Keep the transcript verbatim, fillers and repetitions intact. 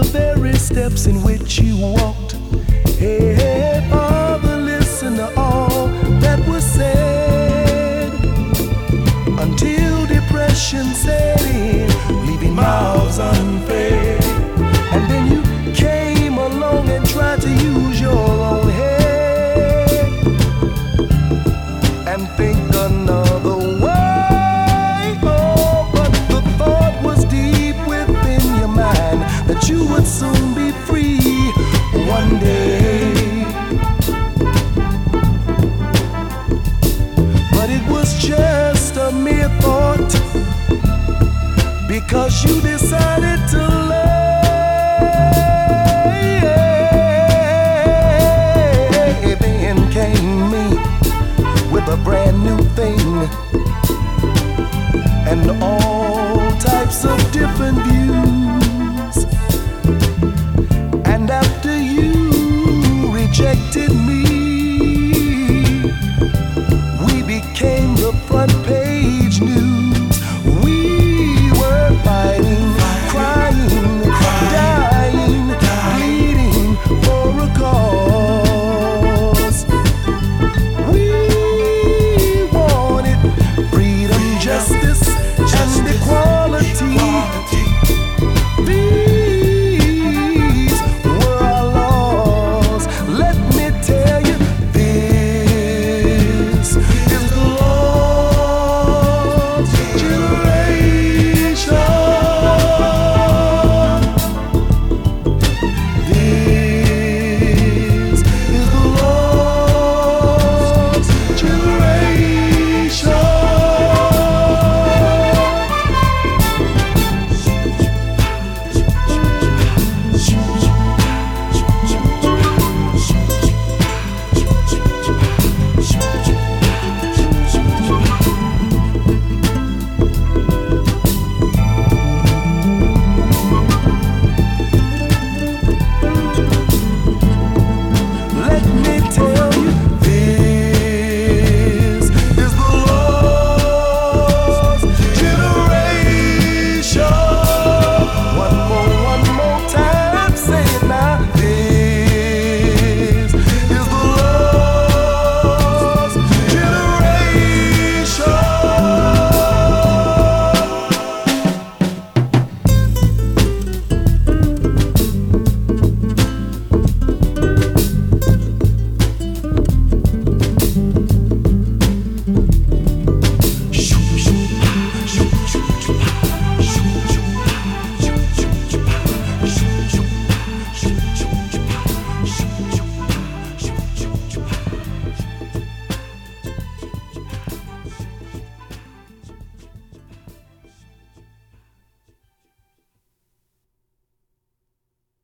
very steps in which you walked. Hey, hey, Father, listen to all that was said until depression set in, leaving miles unfed. And then you came along and tried to use your own head and think another way. Oh, but the thought was deep within your mind that you would soon be free one day. But it was just a mere thought, because you decided to love. Then came me with a brand new thing and all types of different views. And after you rejected me,